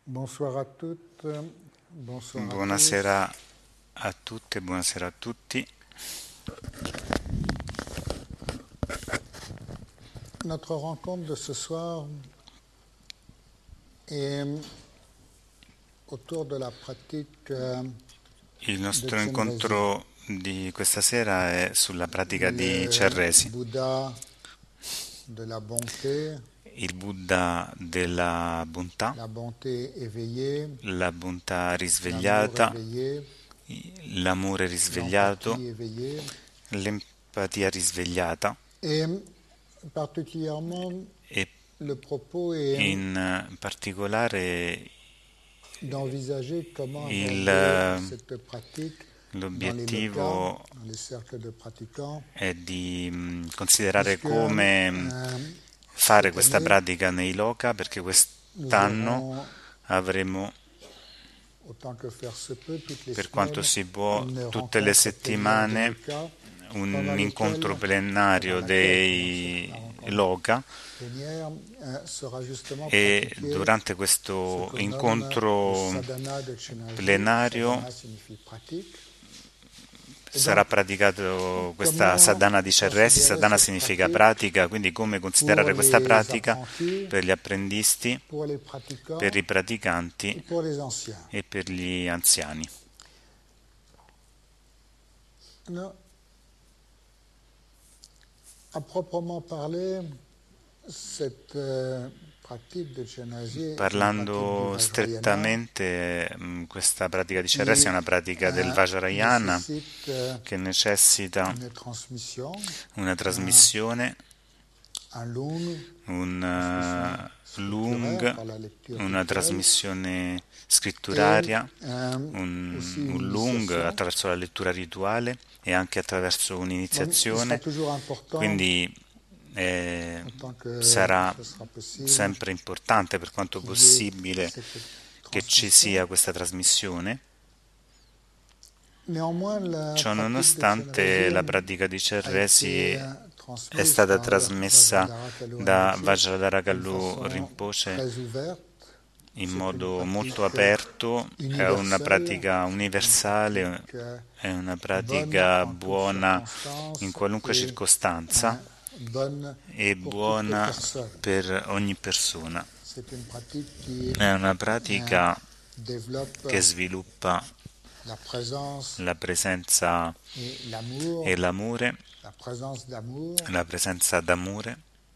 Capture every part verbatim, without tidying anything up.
Bonsoir à toutes, bonsoir à tous. Buonasera a tutte, buonasera a tutti. Notre rencontre de ce soir est autour de la pratique Il de nostro Chenrezig. incontro di questa sera è sulla pratica di Le Cerresi, Bouddha de la bonté, il Buddha della bontà, la bonté éveillée, la bontà l'amour risvegliata, éveillé, l'amore risvegliato, l'empathie éveillée, l'empatia risvegliata et particulièrement e le propos est in particolare d'envisager comment il, aborder cette pratique dans les lokas, l'obiettivo dans les cercles de pratiquants, è di mh, considerare puisque come mh, euh, fare cette questa année, pratica nei loka, perché nous quest'anno aurons, avremo, autant que faire se peut, toutes les per quanto semaines, si può, une tutte le rencontre plénière des settimane lokas, pendant un incontro lesquelles, pendant plenario laquelle, pardon, c'est dei la rencontre loka, plénière euh, sera justement e pratiquée durante ce questo qu'on nomme le incontro sadhana de Chenrezig. plenario Sadhana signifie pratique. Et sarà donc, praticato questa comment sadhana di Cerresi. considérer Sadhana cette significa pratique pratica, quindi come pour considerare questa les pratica apprentis, per gli apprendisti, pour les per i pratiquants praticanti et pour les anciens. e per gli anziani. Non. À proprement parler, cette euh, pratique de Chenrezig est une pratique du Parlando Vajrayana strettamente, mh, questa pratica di Cerresi qui è una pratica del euh, Vajrayana nécessite euh, che necessita une transmission, una un, trasmissione, un lung, un transmission uh, scripturaire lung, par la lecture una rituelle trasmissione et scritturaria, euh, aussi un, une un lung initiation. attraverso la lettura rituale e anche attraverso Donc, il sera un'iniziazione, toujours important, quindi eh, autant que sarà ce sera possible, sempre importante per quanto qu'il y ait possibile cette che ci transmission. sia questa trasmissione. Néanmoins, la Ciò pratique de nonostante, Chenrezig la pratica di a été Cerresi euh, è transmise stata par trasmessa Vajradhara Kalu da Rinpoche Vajradhara d'une Kallu façon Rinpoche très ouverte. in C'est une modo molto pratique aperto. È una universelle, pratica c'est une universale, pratique euh, è una bonne pratica en toutes buona in circonstances qualunque et euh, circostanza bonne e pour toutes les buona personnes. per ogni persona. C'est une pratique qui È una euh, pratica développe che sviluppa la présence la presenza et l'amour, e l'amore, la présence d'amour, la presenza d'amore,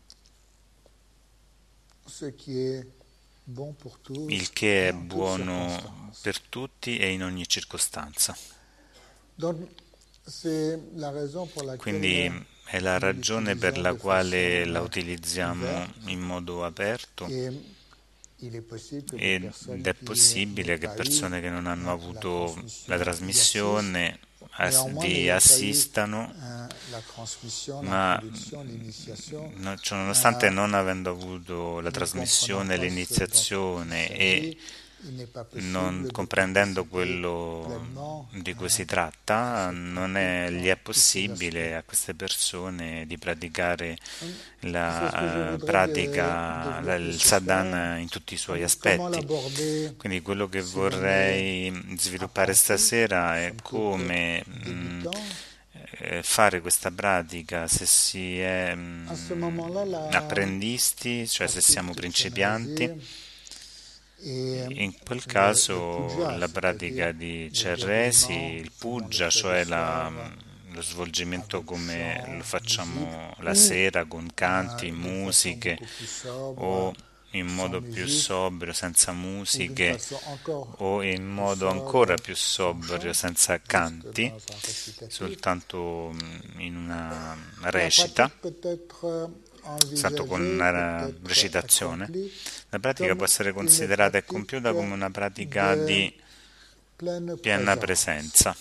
ce qui est bon pour il tous che et è en toutes buono circonstances. per tutti e in ogni circostanza. Donc, c'est la raison pour laquelle Quindi è la nous ragione per l'utilisons la de quale façon la euh, utilizziamo ouverte in modo aperto, et il est possible que des ed personnes è qui n'ont possibile che pas eu persone che non hanno euh, la avuto la transmission y assistent. trasmissione as- Néanmoins, vi n'ayant pas eu assistano, euh, la transmission, ma l'introduction, l'initiation, no- ciononostante, euh, non avendo avuto la ne comprenant trasmissione, pas ce dont il l'iniziazione e s'agit, il n'est pas non possible de comprendendo participer quello pleinement di cui euh, si à tratta, cette non è- pratique gli dans è tous ses aspects. possibile a queste persone di praticare C'est ce que je la eh, voudrais de- pratica, la- développer il ce soir. sadhana in tutti i suoi Donc, comment aspetti. l'aborder Quindi quello che si l'on est vorrei sviluppare apprenti, stasera è somme toute come mh, débutant. eh, fare questa pratica se si è À ce mh, moment-là, la apprendisti, cioè se pratique siamo de principianti. Chenrezig et In quel le, le caso puja, la pratica c'est-à-dire di le Cerresi, déroulement il comme on le puja, fait le cioè la- soir, lo svolgimento avec come lo chant, musique, facciamo la ou sera con euh, canti, d'une façon musiche, beaucoup plus sobre, o in sans modo più musique, sobrio, senza ou d'une musiche, façon encore o in plus modo ancora sobre, più sans sobrio, chant, senza juste canti, dans un récitatif. soltanto mm, in una La recita, pratique peut être euh, soltanto con envisagée, peut una être recitazione. accomplie La pratica può comme essere une considerata e compiuta pratique come una pratica de di pleine piena présence. presenza.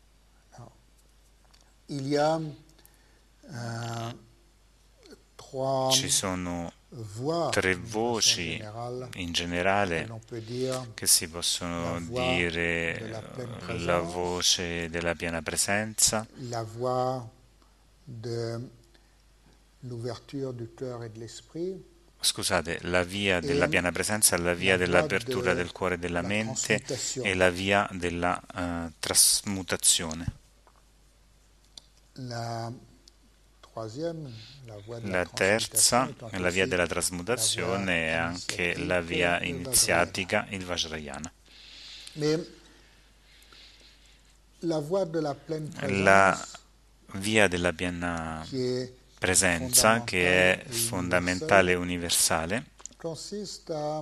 Il y a euh, trois Ci sono voix tre d'une façon voci générale in que generale l'on peut dire che si la possono voix de dire la pleine eh, la présence, voce della piena presenza, la voix de l'ouverture du cœur et de l'esprit scusate, la via della et piena presenza è la la via voie dell'apertura de del cuore e della la mente e transmutation. la via della eh, trasmutazione. La troisième, la voie de la La transmutation, terza, étant la via aussi della la voie trasmutazione, è anche la initiatique, via le Vajrayana. iniziatica, il Vajrayana. Mais la voie de la pleine La présence, via della piena qui est presenza, che fondamentale è et fondamentale e universelle, universale, consiste à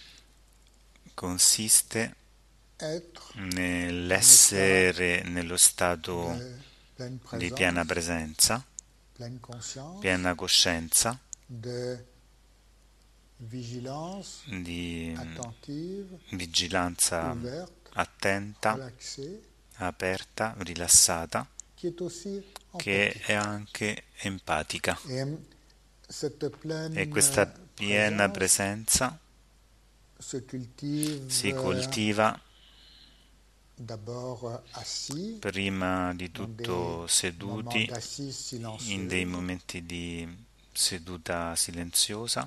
consiste être en état nell'essere nello stato de pleine di piena présence, presenza, pleine conscience, piena coscienza, de vigilance di attentive, vigilanza ouverte, attenta, relaxée, aperta, rilassata, qui est aussi che è empathique. anche empatica. Et cette E pleine questa piena présence presenza se cultive si euh, coltiva d'abord assis, prima di dans des tutto moments seduti, d'assise in dei silencieuse, momenti di seduta silenziosa,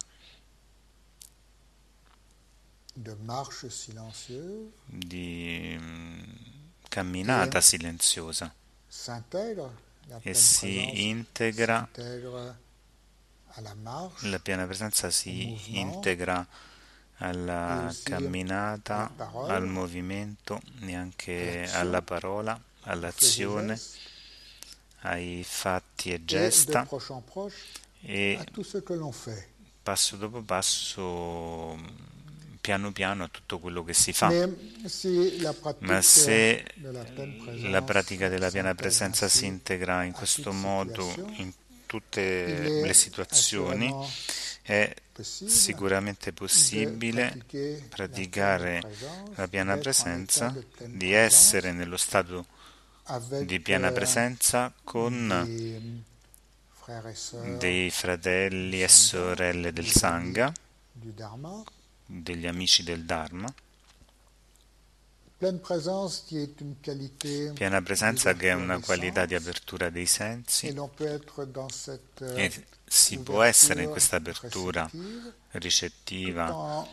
de marche silencieuse, di mm, et camminata silenziosa, s'intègre, la e pleine présence si integra, s'intègre à la la marche, piena presenza au si mouvement integra et alla aussi à la camminata, al parole, movimento e à anche alla l'action, parola, aux faits et all'azione, gestes, ai fatti e et de gesta, proche en proche e à tout ce que l'on fait. passo dopo passo, piano piano, a tutto quello che si fa. Mais si la Ma pratique se de la pleine la présence pratica della piena s'intègre presenza si ainsi integra in à questo toute modo situation, in il tutte le est situazioni, assurément è possible sicuramente de possibile pratiquer la pleine praticare la présence, piena d'être en état presenza, de pleine di essere présence nello stato di avec piena euh, presenza con des frères et sœurs dei du fratelli e Sangha, sorelle del des amis Sangha, du Dharma. degli amici del Dharma. Pleine présence qui est une qualité Piena presenza, che è d'ouverture una des qualità di sens, apertura dei sensi, et l'on peut être dans cette euh, e si può essere in ouverture questa apertura réceptive tout ricettiva, en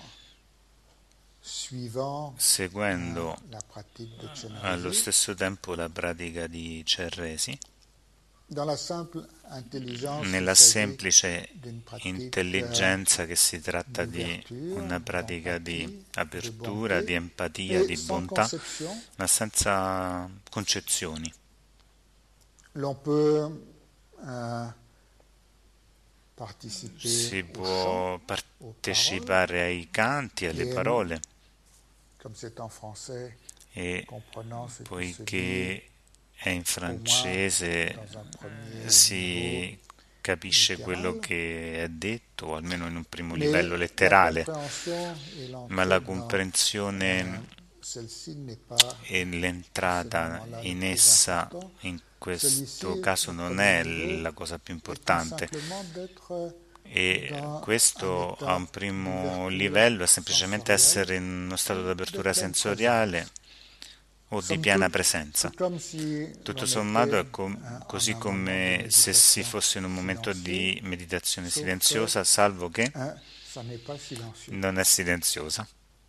suivant euh, seguendo la pratique de allo Chenrezig stesso tempo la pratica di Cerresi, dans la simple intelligence qu'il nella s'agit semplice d'une pratique euh, intelligenza che si tratta di d'ouverture, una pratica di d'empathie, de apertura, di bonté empatia, et di sans bontà, conception. ma senza concezioni. L'on peut euh, participer Si au chant, può aux paroles, partecipare ai canti, alle et parole, comme c'est en français, e comprenant ce qui se dit, poiché è in au moins francese, dans un premier niveau si capisce quello littéral, che è detto, o almeno in un primo mais livello la letterale, compréhension et ma la l'entrée dans euh, comprensione celle-ci n'est pas e à ce l'entrata moment-là le in plus essa important. in questo Celui-ci, caso au non premier è niveau, la cosa più est tout importante, simplement d'être e dans un questo a état un primo d'ouverture livello è semplicemente sensorielle essere in uno stato ou de d'apertura pleine sensoriale présence. o di Somme piena toute, presenza. c'est comme si Tutto l'on sommato était è com- euh, en così un moment de come se si méditation fosse in un momento silencieuse, di meditazione sauf que silenziosa, salvo che hein, ça n'est pas silencieux. non è silenziosa.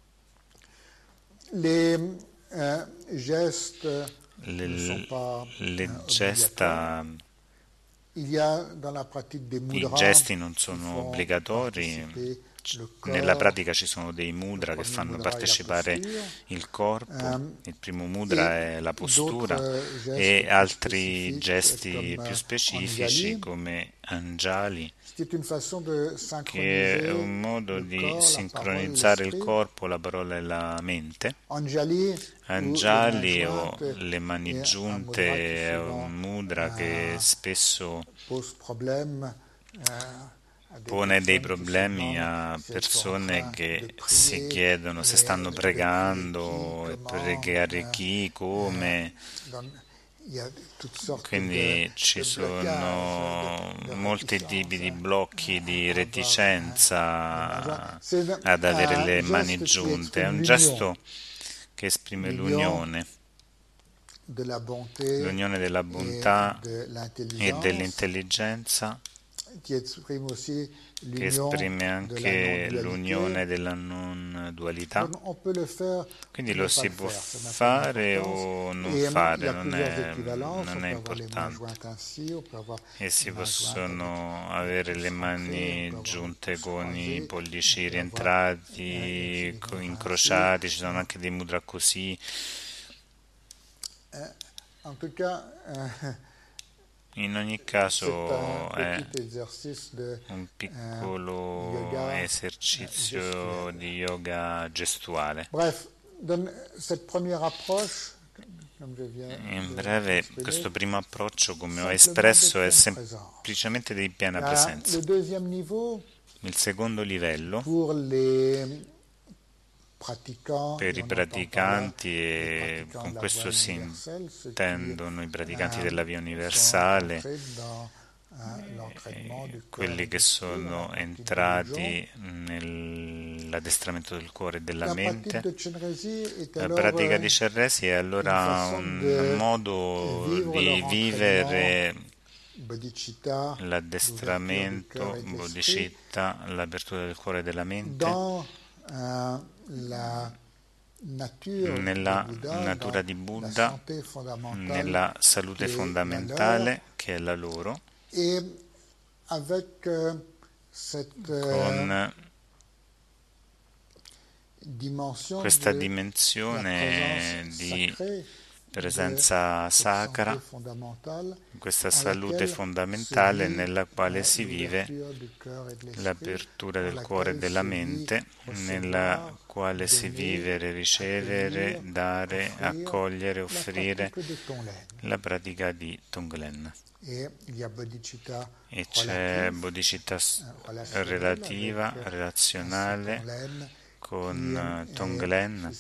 Les euh, gestes ne sont Le, pas le euh, obligatoires. gesta, Il y a dans la pratique des i mudras gesti non qui sono font obbligatori. participer C- le Nella corps. pratica ci sono dei Le mudra che premier fanno mudra est la partecipare posture. il corpo. Euh, Il primo et mudra è la postura, d'autres gestes e plus altri spécifiques gesti comme più euh, specifici Anjali. come Anjali, C'est une façon de che è synchroniser un modo le di corps, la parole, sincronizzare il l'esprit. corpo, la parola e la mente. Anjali ou les mains Anjali, o jointes le mani est un mudra qui giunte, è un souvent mudra che euh, spesso pose problème euh, à des pone dei personnes qui se problemi demandent a si elles sont en persone train de che si prier chiedono se et stanno de prier qui, pregando, e comment. pregare Euh, chi, euh, come. dans- il y a toutes sortes de, Quindi ci de blocages, de, sono de molti tipi réticences di blocchi, di à avoir euh, les mains jointes. reticenza C'est ad avere un le mani geste qui giunte. È exprime un l'union, gesto che esprime l'union l'unione, de la bonté l'unione della et bontà de e l'intelligence dell'intelligenza qui exprime aussi che esprime anche l'unione della non dualità. Quindi lo si può fare o non fare, non è, non è importante. E si possono avere le mani giunte con i pollici rientrati, incrociati, ci sono anche dei mudra così. En tout cas, In ogni caso è un piccolo esercizio di yoga gestuale. Bref, cette première approche, in breve, questo primo approccio, come ho espresso, è semplicemente di piena presenza. Il secondo livello, per i praticanti, e con questo si intendono i praticanti della via universale, quelli che sono entrati nell'addestramento del cuore e della mente. La pratica di Chenrezig è allora un modo di vivere l'addestramento bodhicitta, l'apertura del cuore e della mente, nella natura di Buddha, nella salute fondamentale che è la loro, con questa dimensione di presenza sacra, questa salute fondamentale nella quale si vive l'apertura del cuore e della mente, nella quale si vive ricevere, dare, accogliere, offrire la pratica di Tonglen. E c'è bodhicitta relativa, relazionale, con Tonglen,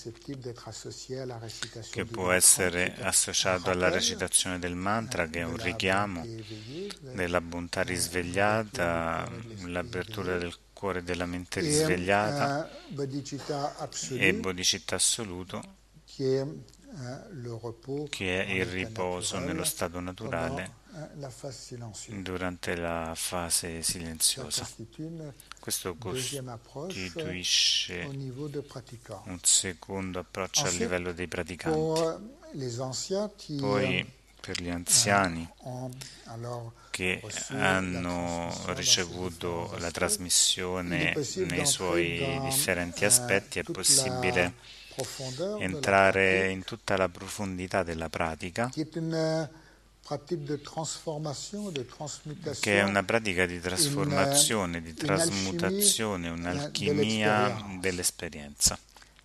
che può essere associato alla recitazione del mantra, che è un richiamo della bontà risvegliata, l'apertura del cuore e della mente risvegliata, e bodhicitta assoluto, che è il riposo nello stato naturale durante la fase silenziosa. Questo costituisce un secondo approccio a livello dei praticanti. Poi, per gli anziani che hanno ricevuto la trasmissione nei suoi differenti aspetti, è possibile entrare in tutta la profondità della pratica, che è una pratica di trasformazione, di trasmutazione, un'alchimia dell'esperienza.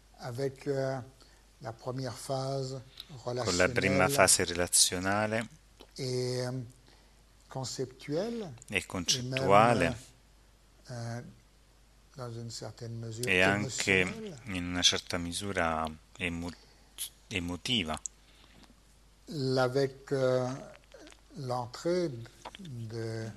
Con la prima fase relazionale e concettuale, e anche in una certa misura emo- emotiva. Avec euh, l'entrée de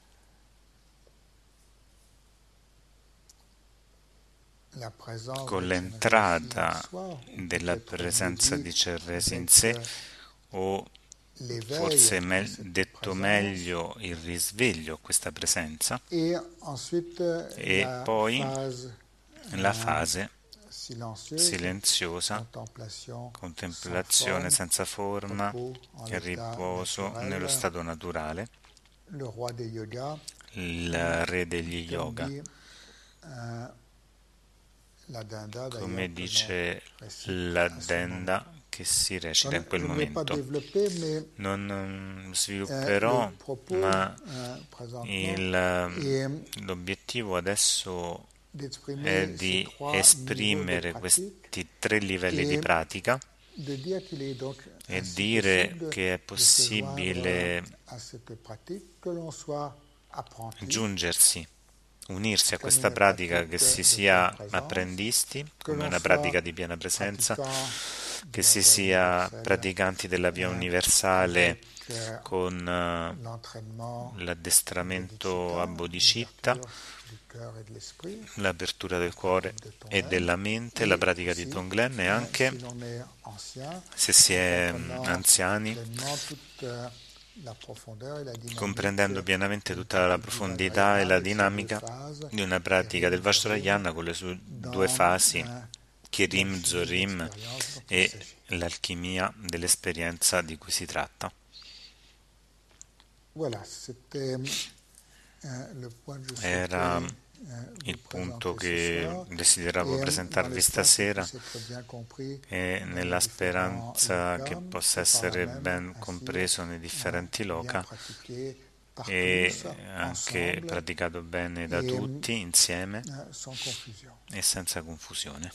la présence con l'entrata della presenza di Chenrezig in sé, o forse me- detto meglio il risveglio a questa presenza, et ensuite e la poi phase, la fase silencieuse, silenziosa, contemplazione senza forma, il riposo nello stato naturale, le roi des yoga, il re degli yoga, dit, euh, la danda, come d'ailleurs, dice que l'on la récite à ce denda che si recita in quel Je ne vais pas momento. développer, mais Non mm, euh, svilupperò, le propos ma euh, présentement il, est l'obiettivo adesso è d'exprimer di ces trois esprimere niveaux de pratique questi tre livelli di e pratica de dire qu'il est donc e ainsi dire possible che è de se joindre possibile à cette pratique, que l'on soit apprenti, giungersi, unirsi a comme questa une pratica, che pratique si de sia pleine présence, apprendisti, que come l'on una soit pratica di piena presenza, pratiquant che de la si voie sia universelle, praticanti della via euh, universale, avec euh, con eh, l'entraînement l'addestramento a bodhicitta, bodhicitta, l'ouverture du cœur et de l'esprit, l'apertura del la cuore pratique de e Tonglen, della mente, la et pratica di aussi, Tonglen, e euh, anche si l'on est ancien, se si en è comprenant anziani, pleinement toute euh, comprendendo pienamente tutta la profondità e la dinamica di una pratica del Vajrayana con le sue due fasi, Kirim, Zorim, e l'alchimia dell'esperienza di cui si tratta. Era il punto che desideravo presentarvi stasera, e nella speranza che possa essere ben compreso nei differenti loka e anche praticato bene da tutti insieme e senza confusione.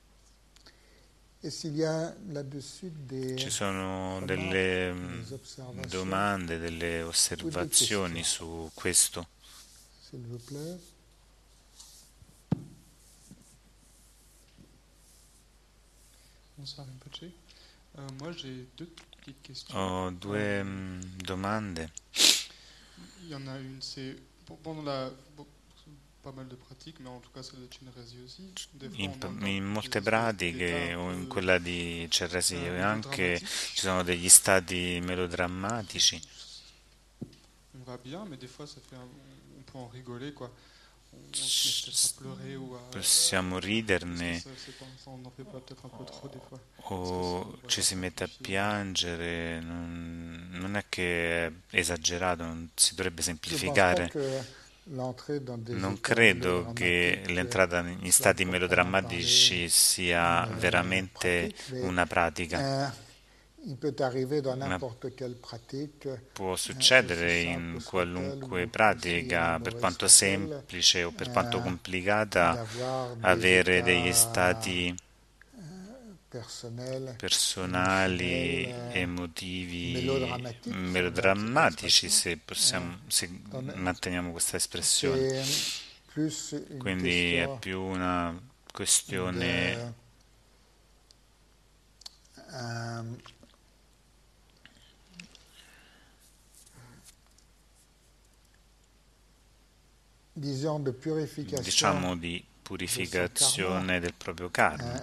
Ci sono delle domande, delle osservazioni su questo? Ho due um, domande. In, in molte pratiche, o in quella di Cerresi anche, ci sono degli stati melodrammatici. Possiamo riderne o ci si mette a piangere, non, non è che è esagerato, non si dovrebbe semplificare. Non credo che l'entrata in stati melodrammatici sia veramente una pratica. Ma può succedere in qualunque pratica, per quanto semplice o per quanto complicata, avere degli stati personali, emotivi, melodrammatici, se, possiamo, se manteniamo questa espressione. Quindi è più una questione diciamo di purificazione del proprio karma,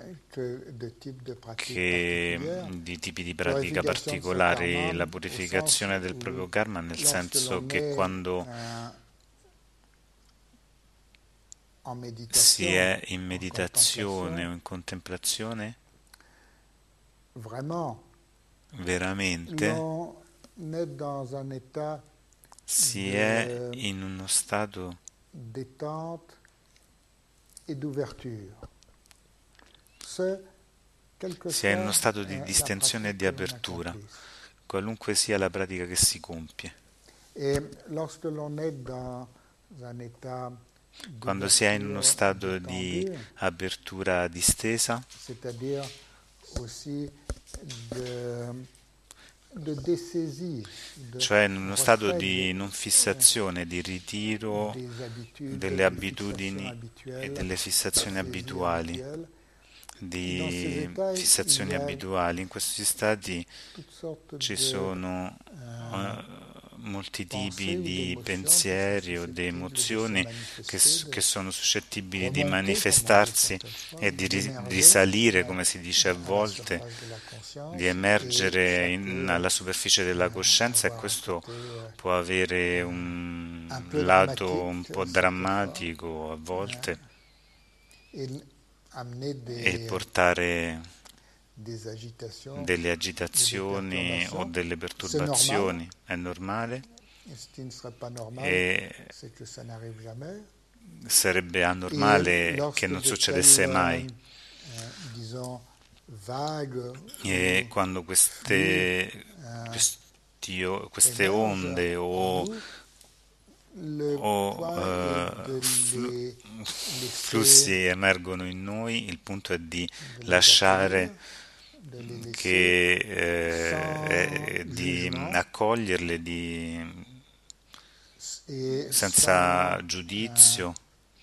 che di tipi di pratica particolari. La purificazione del proprio karma nel senso che quando si è in meditazione o in contemplazione, veramente si è in uno stato détente et d'ouverture. Si è in uno stato di distensione e di apertura, qualunque sia la pratica che si compie. Quando si è in uno stato di apertura distesa, cioè in uno stato di non fissazione, di ritiro delle abitudini e delle fissazioni abituali, di fissazioni abituali. In questi stati ci sono uh, molti tipi di pensieri o di emozioni che, che sono suscettibili di manifestarsi e di risalire, come si dice a volte, di emergere in, alla superficie della coscienza, e questo può avere un lato un po' drammatico a volte e portare delle agitazioni o delle perturbazioni. È normale e sarebbe anormale che non succedesse mai. E quando queste, questi, queste onde o, o uh, flu, flussi emergono in noi, il punto è di lasciare che eh, di accoglierle di, senza giudizio,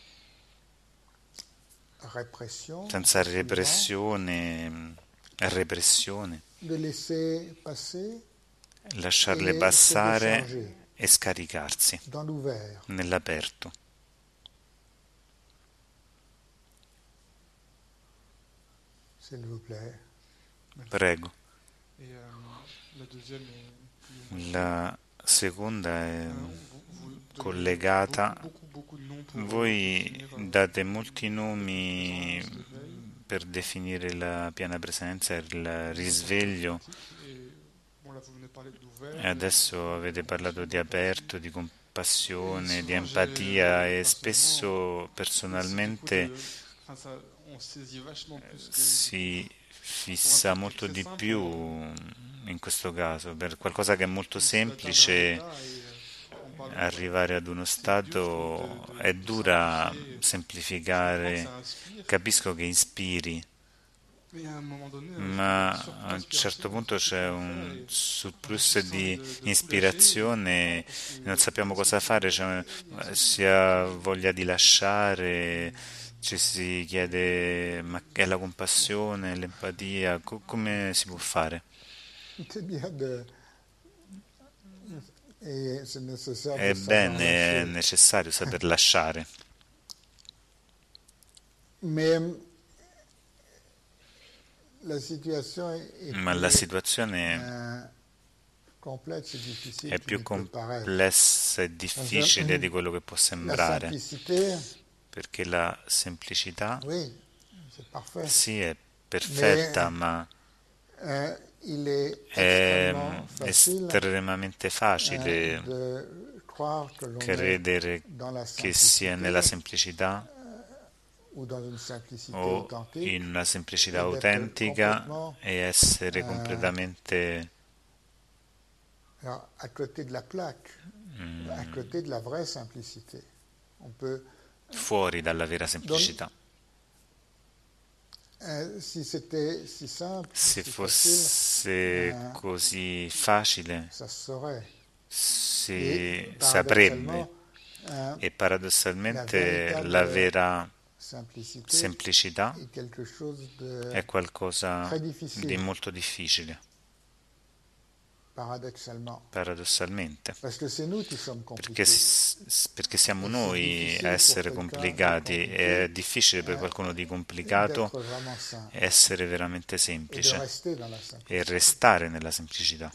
senza repressione, repressione, lasciarle passare e scaricarsi nell'aperto. Prego. La seconda è collegata. Voi date molti nomi per definire la piena presenza e il risveglio, e adesso avete parlato di aperto, di compassione, di empatia, e spesso personalmente si fissa molto di più in questo caso, per qualcosa che è molto semplice. Arrivare ad uno stato è dura semplificare, capisco che ispiri, ma a un certo punto c'è un surplus di ispirazione, non sappiamo cosa fare, c'è, si ha voglia di lasciare, ci si chiede ma è la compassione, l'empatia, co- come si può fare? Ebbene, è necessario saper lasciare. Ma la situazione è più complessa e difficile di quello che può sembrare, perché la semplicità sì è perfetta, ma è estremamente facile credere che sia nella semplicità o in una semplicità autentica e essere completamente mm, fuori dalla vera semplicità. Se fosse così facile, si saprebbe, e paradossalmente la vera semplicità è qualcosa di molto difficile, paradossalmente, perché, perché siamo noi a essere complicati. È difficile per qualcuno di complicato essere veramente semplice e restare nella semplicità.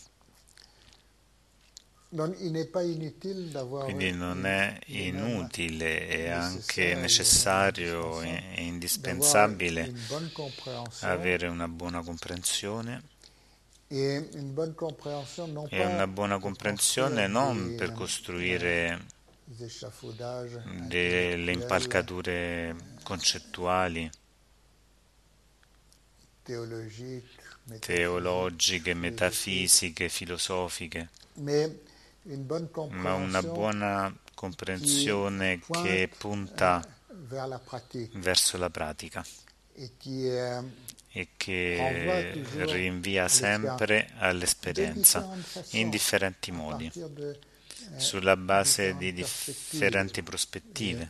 Quindi non è inutile, è anche necessario e indispensabile avere una buona comprensione, e una buona comprensione non per costruire delle impalcature concettuali, teologiche, metafisiche, filosofiche, ma una buona comprensione che punta verso la pratica e che rinvia sempre all'esperienza in differenti modi, sulla base di differenti prospettive,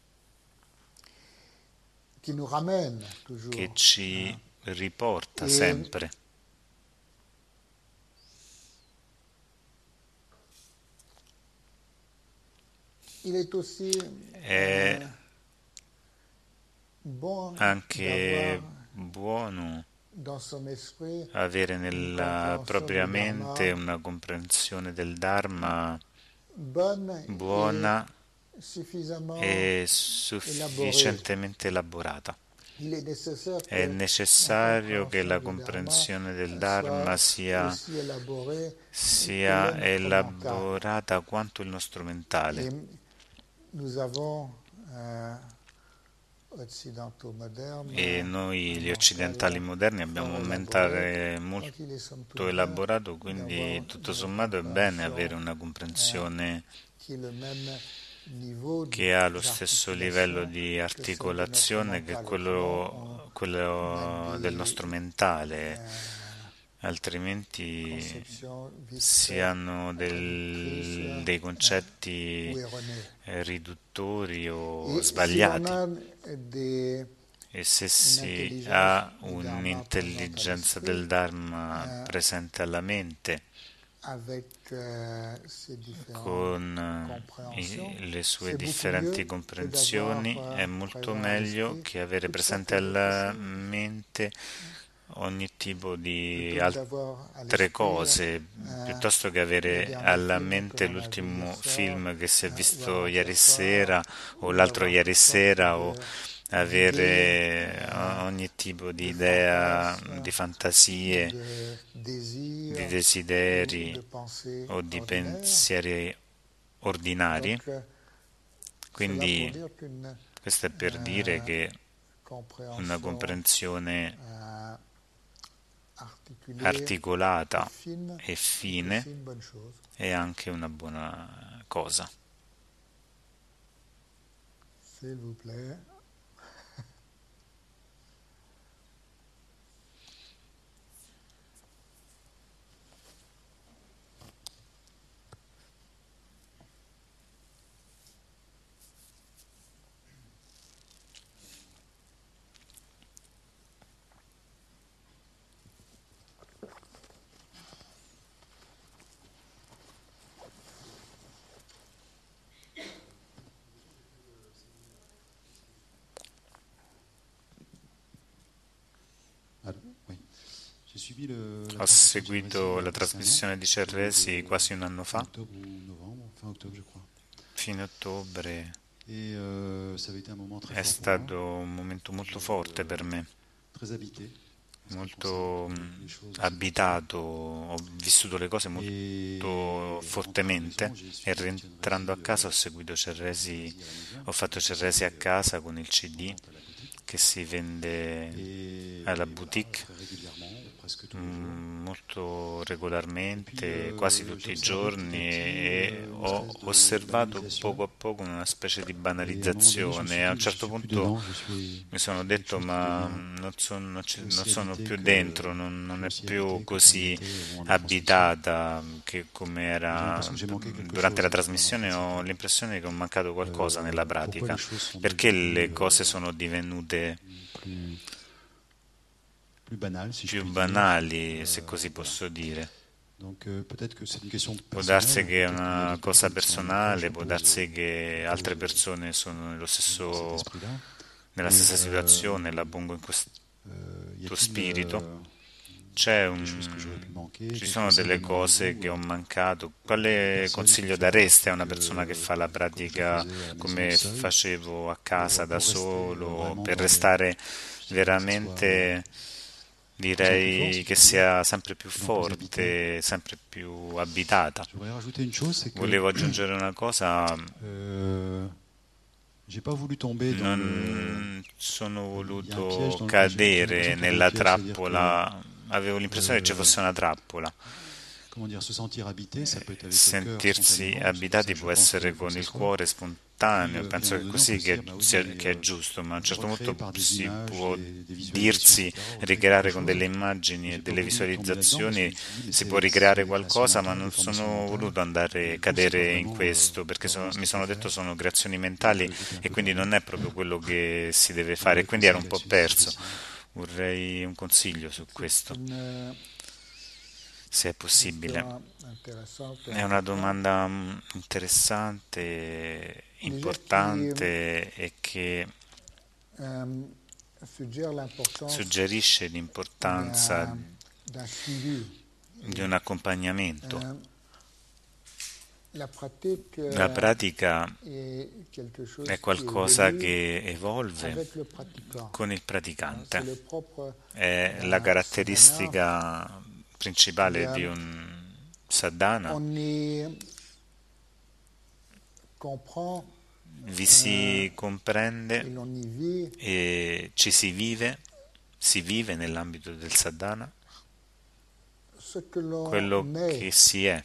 che ci riporta sempre. È anche buono avere nella propria mente una comprensione del Dharma buona e sufficientemente elaborata. È necessario che la comprensione del Dharma sia, sia elaborata quanto il nostro mentale. E noi gli occidentali moderni abbiamo un mentale molto elaborato, quindi tutto sommato è bene avere una comprensione che ha lo stesso livello di articolazione che quello, quello del nostro mentale, altrimenti si hanno del, dei concetti eh, riduttori o sbagliati. E se si ha un'intelligenza del Dharma presente alla mente, con i, le sue differenti comprensioni, è molto meglio che avere presente alla mente ogni tipo di altre cose, piuttosto che avere alla mente l'ultimo film che si è visto ieri sera o l'altro ieri sera, o avere ogni tipo di idea, di fantasie, di desideri o di pensieri ordinari. Quindi questo è per dire che una comprensione articolata e fine è anche una buona cosa. S'il vous plaît. Ho seguito la trasmissione di Cerresi quasi un anno fa, fine ottobre. È stato un momento molto forte per me, molto abitato, ho vissuto le cose molto fortemente e rientrando a casa ho seguito Cerresi, ho fatto Cerresi a casa con il C D che si vende alla boutique molto regolarmente, quasi tutti i giorni, e ho osservato poco a poco una specie di banalizzazione. A un certo punto mi sono detto ma non sono, non sono più dentro, non, non è più così abitata che come era durante la trasmissione. Ho l'impressione che ho mancato qualcosa nella pratica, perché le cose sono divenute più banali, se così posso dire. Può darsi che è una cosa personale, può darsi che altre persone sono nello stesso, nella stessa situazione, la pongo in questo spirito. C'è un, ci sono delle cose che ho mancato. Quale consiglio dareste a una persona che fa la pratica come facevo a casa da solo, per restare veramente, direi, che sia sempre più forte, sempre più abitata? Volevo aggiungere una cosa. Non sono voluto cadere nella trappola, avevo l'impressione che ci fosse una trappola. Sentirsi abitati può essere con il cuore spontaneo, penso che così che, sia, che è giusto, ma a un certo punto si può dirsi, ricreare con delle immagini e delle visualizzazioni, si può ricreare qualcosa, ma non sono voluto andare cadere in questo, perché sono, mi sono detto sono creazioni mentali e quindi non è proprio quello che si deve fare, e quindi ero un po' perso. Vorrei un consiglio su questo, se è possibile. È una domanda interessante, importante e che suggerisce l'importanza di un accompagnamento. La pratica è qualcosa che evolve con il praticante, è la caratteristica principale di un sadhana. Vi si comprende e ci si vive, si vive nell'ambito del sadhana quello che si è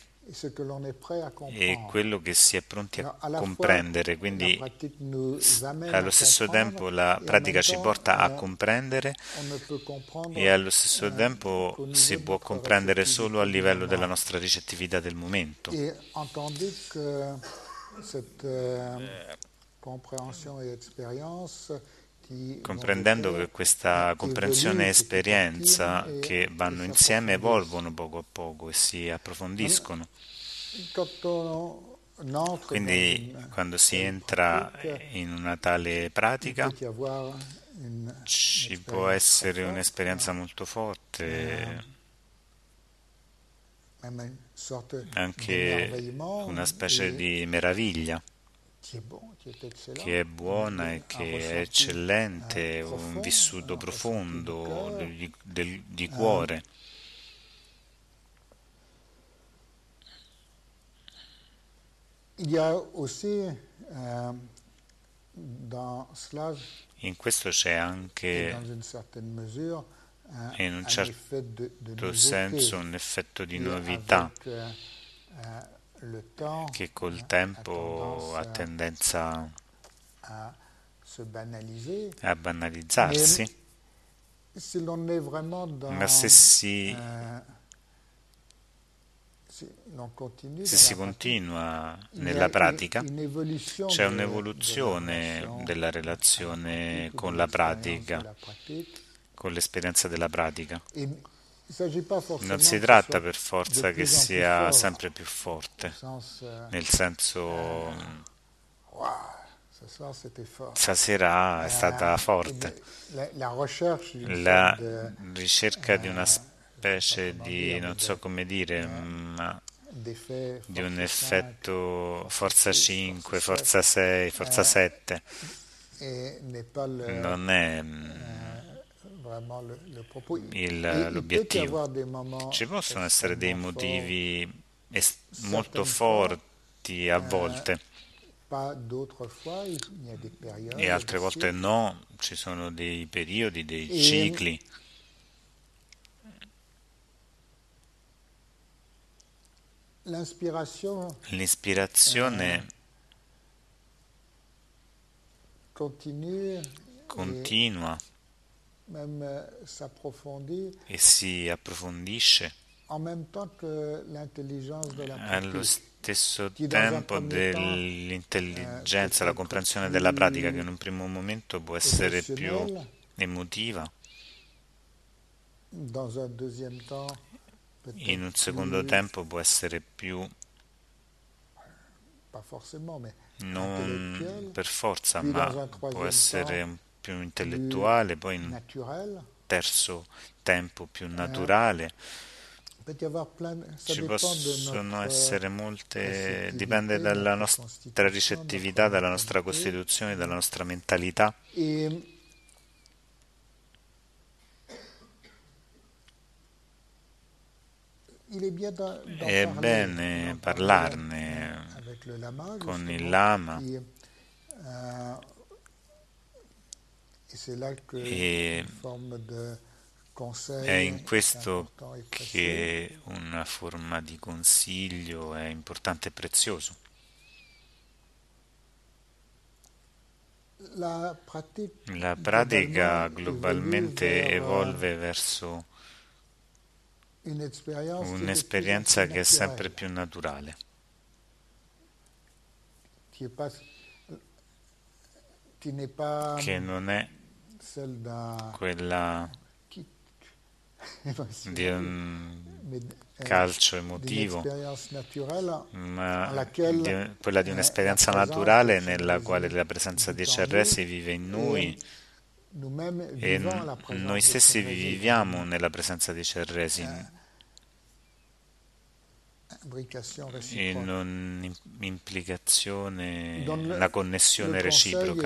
e quello che si è pronti a comprendere, quindi allo stesso tempo la pratica ci porta a comprendere e allo stesso tempo si può comprendere solo a livello della nostra ricettività del momento. Comprendendo che questa comprensione e esperienza che vanno insieme evolvono poco a poco e si approfondiscono. Quindi quando si entra in una tale pratica ci può essere un'esperienza molto forte, anche una specie di meraviglia che è buona e che è eccellente, un vissuto profondo di, del, di cuore. In questo c'è anche, in un certo senso, un effetto di novità che col tempo ha tendenza a banalizzarsi, ma se si, se si continua nella pratica, c'è un'evoluzione della relazione con la pratica, con l'esperienza della pratica. Non si tratta per forza che sia sempre più forte, nel senso stasera è stata forte. La ricerca di una specie di, non so come dire, ma di un effetto forza cinque, forza sei, forza sette, non è il, l'obiettivo. Ci possono essere dei motivi es- molto forti a volte e altre volte no, ci sono dei periodi, dei cicli. L'ispirazione continua e si approfondisce allo stesso tempo dell'intelligenza, la comprensione della pratica, che in un primo momento può essere più emotiva, in un secondo tempo può essere più, non per forza, ma può essere più intellettuale, poi in un terzo tempo più naturale. Ci possono essere molte, dipende dalla nostra ricettività, dalla nostra costituzione, dalla nostra mentalità. È bene parlarne con il Lama e è in questo che una forma di consiglio è importante e prezioso. La pratica globalmente evolve verso un'esperienza che è sempre più naturale, che non è quella di un calcio emotivo, ma di, quella di un'esperienza naturale nella quale la presenza di Ecce si vive in noi e noi stessi viviamo nella presenza di Ecce in un'implicazione, una connessione reciproca.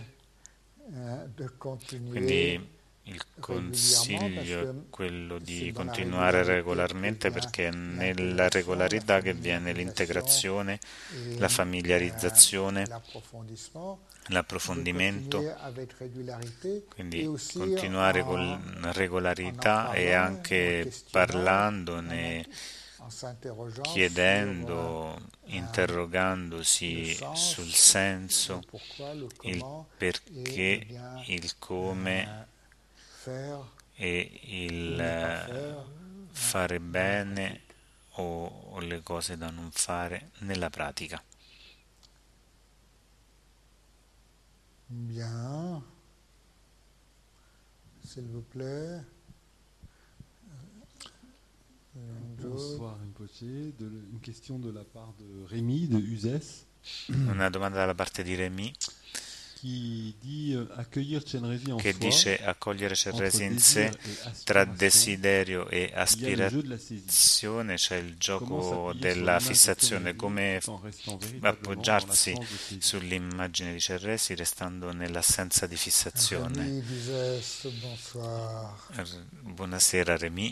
Quindi il consiglio è quello di continuare regolarmente, perché è nella regolarità che viene l'integrazione, la familiarizzazione, l'approfondimento. Quindi continuare con regolarità e anche parlandone, chiedendo, interrogandosi sul senso, il perché, il come e il fare bene o le cose da non fare nella pratica. Bien. S'il vous plaît. Bonsoir Rinpoche, de, une question de la part de Rémi de Uzès. Una domanda dalla parte di Rémi, che dice accogliere Cerresi in sé tra desiderio e aspirazione, c'è il gioco della fissazione, come appoggiarsi sull'immagine di Cerresi restando nell'assenza di fissazione. Buonasera Remy.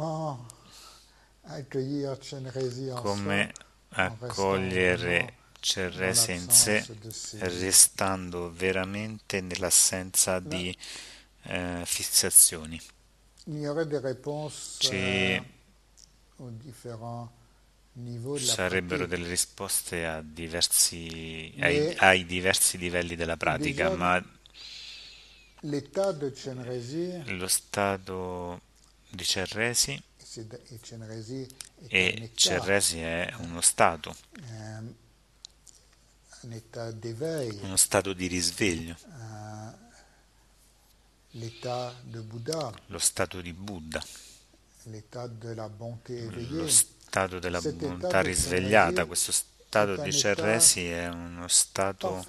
Come accogliere Cerresi in sé restando veramente nell'assenza di eh, fissazioni? Ci sarebbero delle risposte a diversi, ai, ai diversi livelli della pratica, ma lo stato di Cerresi, e Cerresi è uno stato, uno stato di risveglio, lo stato di Buddha, lo stato della bontà risvegliata. Questo stato di Cerresi è uno stato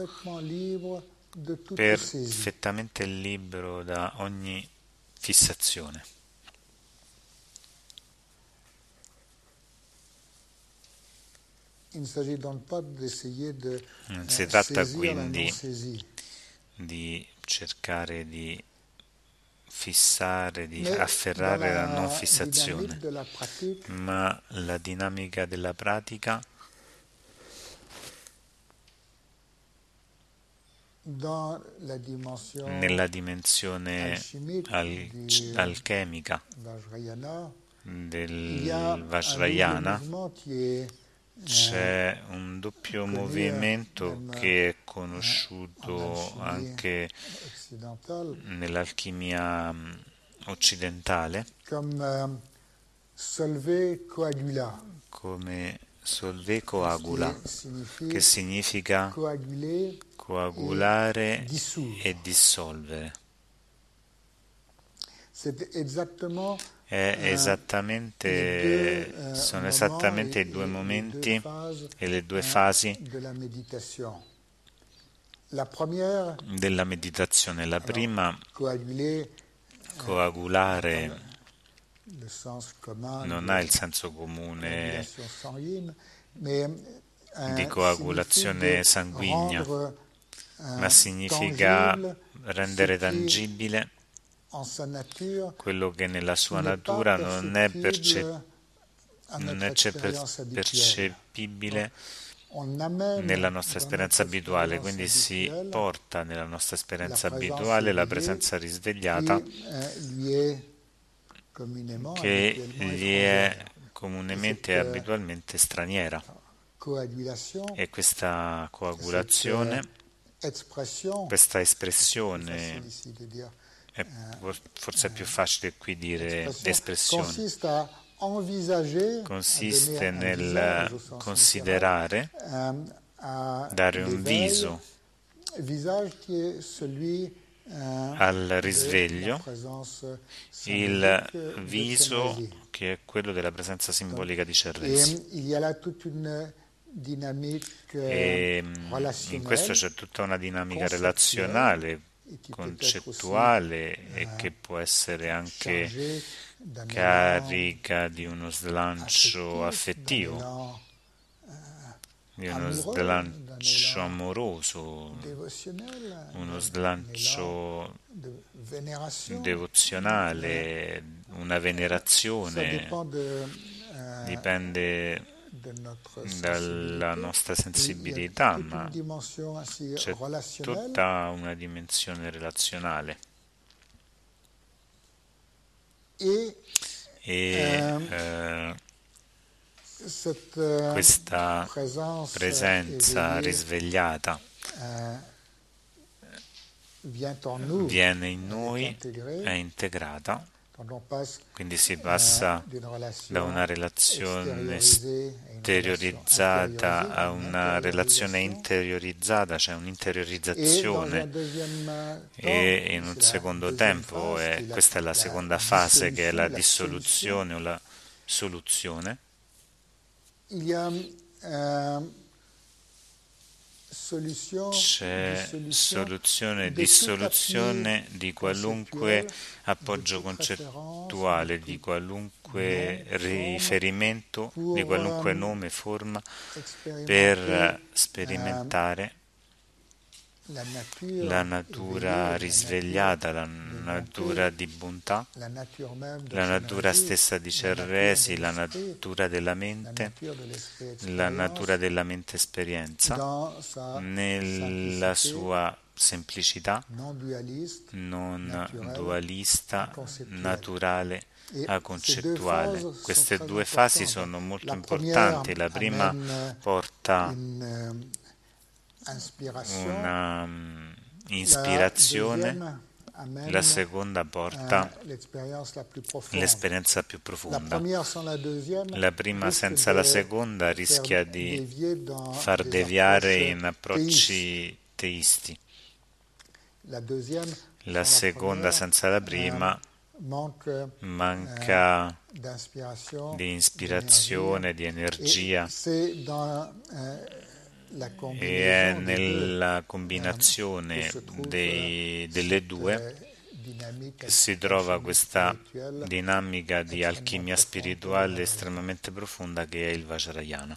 perfettamente libero da ogni fissazione. Non si tratta quindi di cercare di fissare, di afferrare la non fissazione, ma la dinamica della pratica nella dimensione al- alchemica del Vajrayana c'è un doppio movimento che è conosciuto anche nell'alchimia occidentale come solve coagula, come solve coagula, che significa coagulare e dissolvere. È esattamente, sono esattamente i due momenti e le due fasi della meditazione. La prima, coagulare, non ha il senso comune di coagulazione sanguigna, ma significa rendere tangibile quello che nella sua natura non è, percep- non è percepibile nella nostra esperienza abituale, quindi si porta nella nostra esperienza abituale la presenza risvegliata che gli è comunemente e abitualmente straniera, e questa coagulazione, questa espressione, è, forse è più facile qui dire espressione, consiste nel considerare, dare un viso al risveglio, il viso che è quello della presenza simbolica di Cerresi. E in questo c'è tutta una dinamica relazionale, concettuale, e che può essere anche carica di uno slancio affettivo, di uno slancio amoroso, uno slancio devozionale, una venerazione. Dipende dalla nostra sensibilità, ma c'è tutta una dimensione relazionale. E eh, questa presenza risvegliata viene in noi, è integrata, quindi si passa da una relazione esteriorizzata a una relazione interiorizzata, cioè un'interiorizzazione, e in un secondo tempo, e questa è la seconda fase, che è la dissoluzione o la soluzione. c'è soluzione, dissoluzione di qualunque appoggio concettuale, di qualunque riferimento, di qualunque nome, forma, per sperimentare la natura risvegliata, la natura di bontà, la natura stessa di Cerresi, la natura della mente, la natura della mente esperienza, nella sua semplicità non dualista, naturale, aconcettuale. Queste due fasi sono molto importanti. La prima porta una um, ispirazione, la seconda porta l'esperienza più profonda. La prima senza la seconda rischia di far deviare in approcci teisti. La seconda senza la prima manca di ispirazione, di energia, e è nella combinazione dei, delle due che si trova questa dinamica di alchimia spirituale estremamente profonda che è il Vajrayana.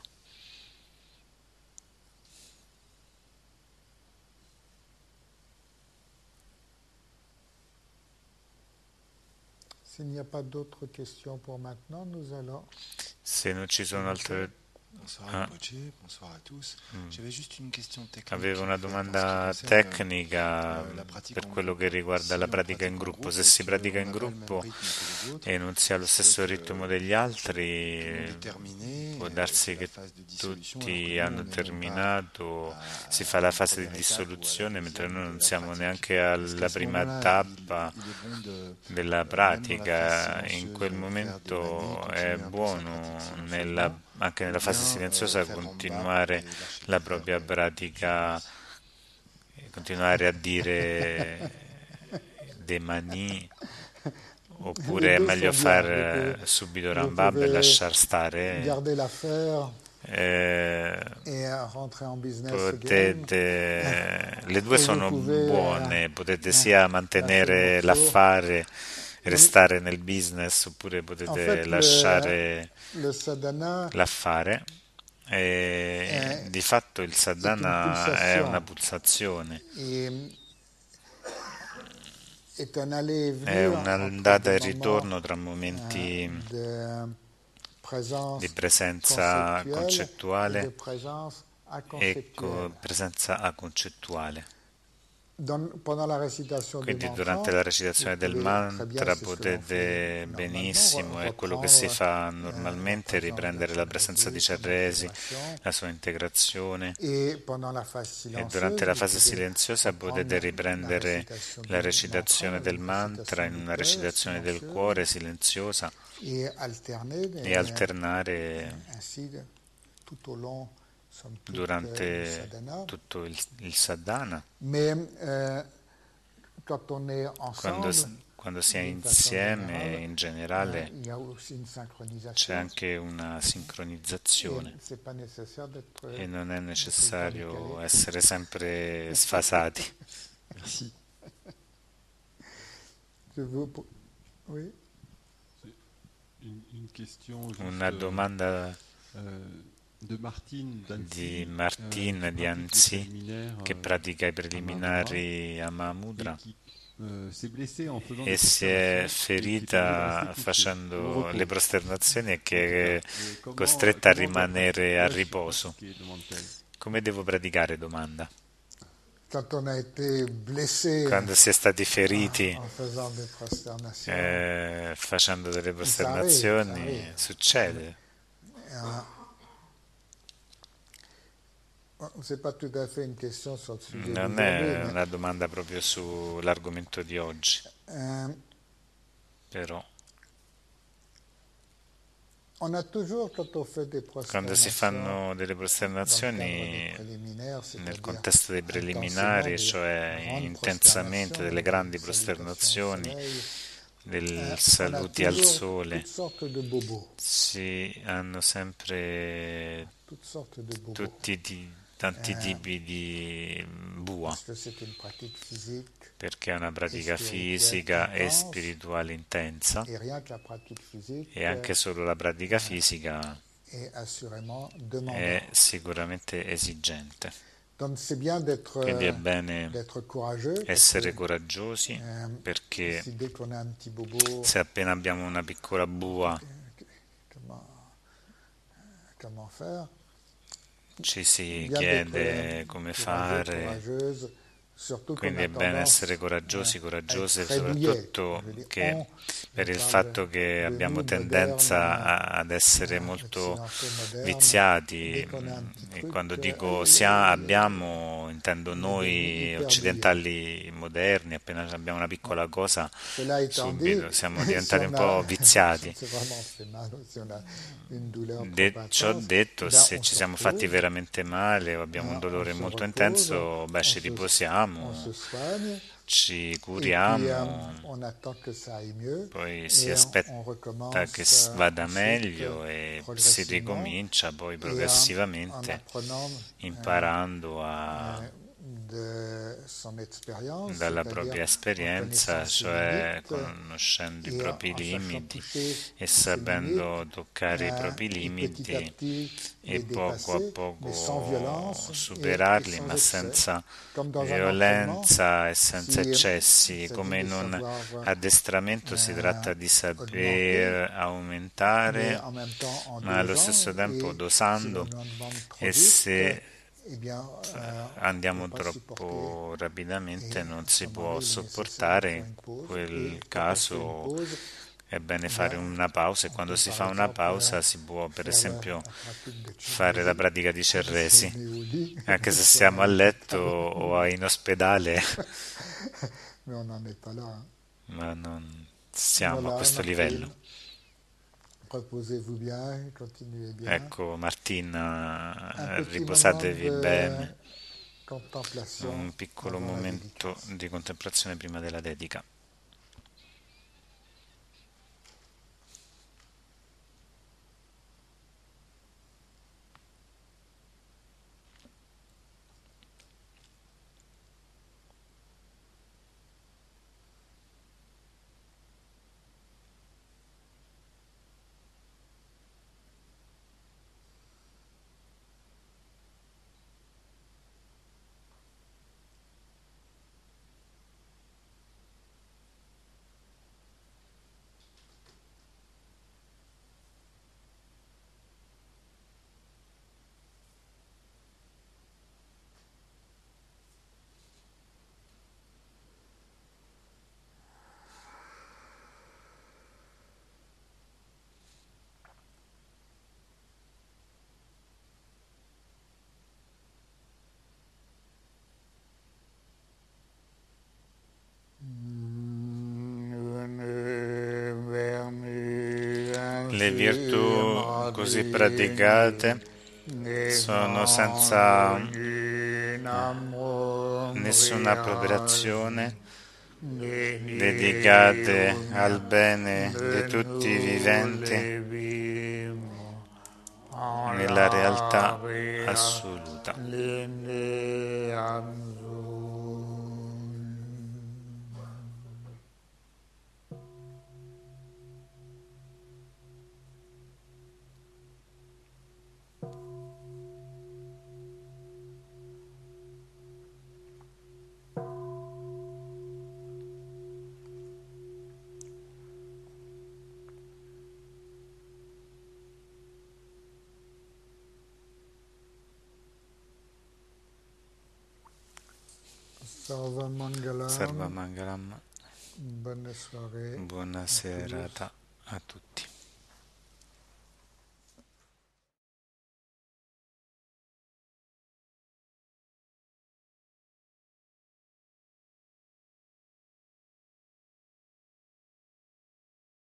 Se non ci sono altre Bonsoir Rinpoche, bonsoir à tous. J'avais juste une question technique. Avevo una domanda tecnica per quello che riguarda la pratica in gruppo. Se si pratica in gruppo e non si ha lo stesso ritmo degli altri, può darsi che tutti hanno terminato, si fa la fase di dissoluzione, mentre noi non siamo neanche alla prima tappa della pratica. In quel momento è buono nella anche nella fase silenziosa continuare la propria pratica, continuare a dire dei mani, oppure è meglio fare subito Rambab e lasciar stare. Eh, potete, le due sono buone, potete sia mantenere l'affare, restare nel business, oppure potete lasciare l'affare. E di fatto il sadhana è una pulsazione, è un'andata e ritorno tra momenti di presenza concettuale e co- presenza aconcettuale. Quindi durante la recitazione del mantra potete benissimo, è quello che si fa normalmente, riprendere la presenza di Cerresi, la sua integrazione, e durante la fase silenziosa potete riprendere la recitazione del mantra in una recitazione del cuore silenziosa e alternare durante tutto il, il sadhana. Quando, quando si è insieme, in generale, c'è anche una sincronizzazione e non è necessario essere sempre sfasati. Una domanda di Martin di Annecy, che pratica i preliminari a Mahamudra e si è ferita facendo le prosternazioni e che è costretta a rimanere a riposo. Come devo praticare? Domanda. Quando si è stati feriti eh, facendo delle prosternazioni, succede. Non è una domanda proprio sull'argomento di oggi, però quando si fanno delle prosternazioni nel contesto dei preliminari, cioè intensamente delle grandi prosternazioni, del saluti al sole, si hanno sempre tutti di tanti eh, tipi di bua, perché è una pratica fisica e spirituale intensa, e anche solo la pratica fisica è sicuramente esigente. Quindi è bene essere coraggiosi, perché se appena abbiamo una piccola bua ci si chiede come fare. Quindi è bene essere coraggiosi, coraggiose, soprattutto che per il fatto che abbiamo tendenza a, ad essere molto viziati. E quando dico sia abbiamo, intendo noi occidentali moderni, appena abbiamo una piccola cosa, subito siamo diventati un po' viziati. De, ciò detto, se ci siamo fatti veramente male o abbiamo un dolore molto intenso, beh, ci riposiamo, ci curiamo, poi si aspetta che vada meglio e si ricomincia poi progressivamente, imparando a dalla propria esperienza, cioè conoscendo i propri limiti e sapendo toccare i propri limiti e poco a poco superarli, ma senza violenza e senza eccessi. Come in un addestramento si tratta di saper aumentare, ma allo stesso tempo dosando, e se andiamo troppo rapidamente non si può sopportare. In quel caso è bene fare una pausa, e quando si fa una pausa si può per esempio fare la pratica di Cerresi, anche se siamo a letto o in ospedale, ma non siamo a questo livello. Ecco, Martina, riposatevi bene. Un piccolo momento di contemplazione prima della dedica. Le virtù così praticate sono senza nessuna appropriazione, dedicate al bene di tutti i viventi nella realtà assoluta. Sarva Mangalam. Buona serata a tutti.